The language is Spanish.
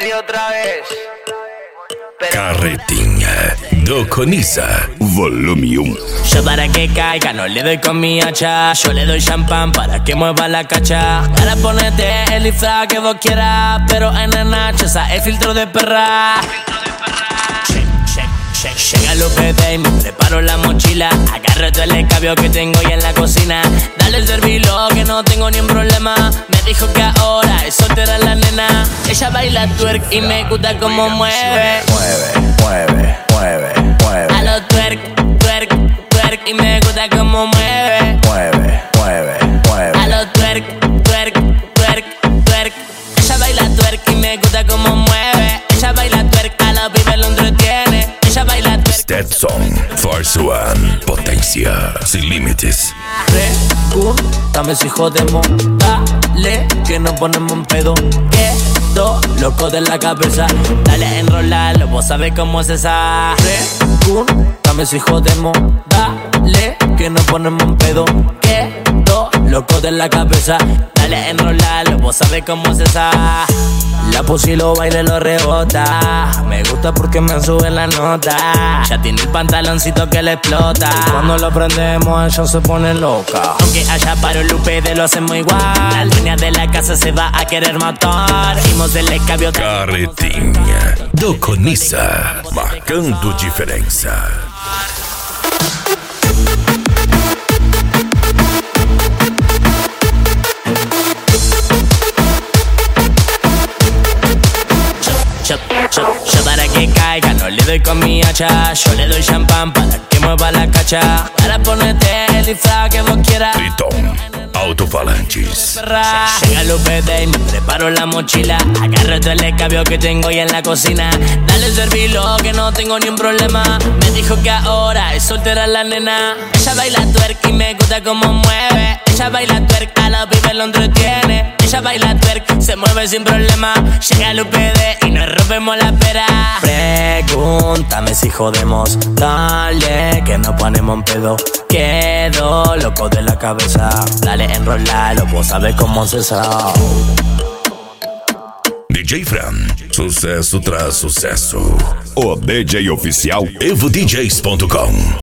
Morri otra vez. Carretinha do Coniza, volume 1. Yo para que caiga no le doy con mi hacha. Yo le doy champán para que mueva la cacha. Ahora ponete el disfraz que vos quieras, pero en el nacho, el filtro de perra. Llega el UPD y me preparo la mochila. Agarro todo el escabio que tengo ya en la cocina. Dale el servilo que no tengo ni un problema. Me dijo que ahora es soltera la nena. Ella baila twerk y me gusta como mueve. Mueve. A lo twerk, twerk, twerk y me gusta como mueve. Mueve. A lo twerk, twerk, twerk, twerk. Ella baila twerk y me gusta como mueve. Ella baila twerk, a los pibes lo entretiene. Ella baila twerk. Stetson, Force One, potencia sin límites. Dame si jodemos, dale, que nos ponemos en pedo. Quedo loco de la cabeza, dale enrolarlo, vos sabés cómo es esa. Dame si jodemos, dale, que nos ponemos en pedo. Quedo loco de la cabeza, dale enrolarlo, vos sabés cómo es esa. La pussy lo baila y lo rebota. Me gusta porque me sube la nota. Ya tiene el pantaloncito que le explota. Y cuando lo prendemos ella se pone loca. Aunque haya paro el UPD lo hacemos igual. La dueña de la casa se va a querer matar. Hicimos el escabio. Carretinha do Coniza, marcando diferença. Yo para que caiga no le doy con mi hacha. Yo le doy champán para que mueva la cacha. Ahora ponete el disfraz que vos quieras. Triton, altofalantes. Llega el UPD y me preparo la mochila. Agarro todo el escabio que tengo ya en la cocina. Dale el servilo que no tengo ni un problema. Me dijo que ahora es soltera la nena. Ella baila twerk y me gusta como mueve. Ella baila twerk, a los pibes lo entretiene. Ella baila twerk, se mueve sin problema. Llega el UPD y nos rompemos la pera. Pregúntame si jodemos, dale, que nos ponemos en pedo. Quedo loco de la cabeza, dale enrolalo, vos sabés cómo se sabe. DJ Fran, sucesso tras sucesso. O DJ oficial EvoDJs.com.